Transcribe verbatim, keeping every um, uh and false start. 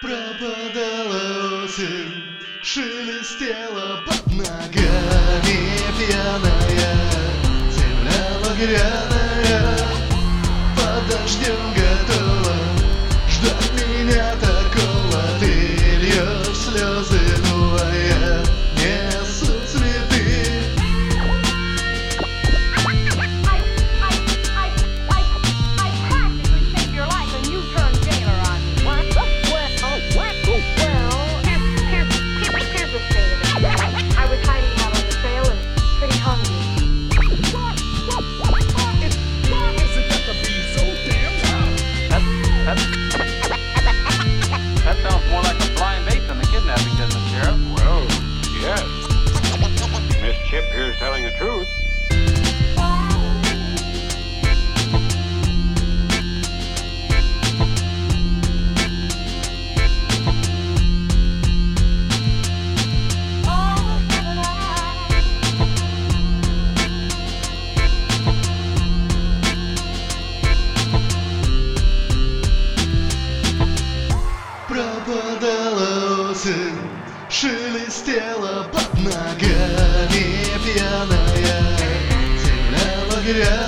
Пропадала осень, шелестела под ногами пьяная земля багряная, под дождем готова ждать меня такого. Ты льешь слезы, ну а я несу цветы. That sounds more like a blind date than the kidnapping, doesn't it, Sheriff? Well, yes. Miss Chip here's telling the truth. Пропадала осень, шелестела под ногами пьяная земля багряная.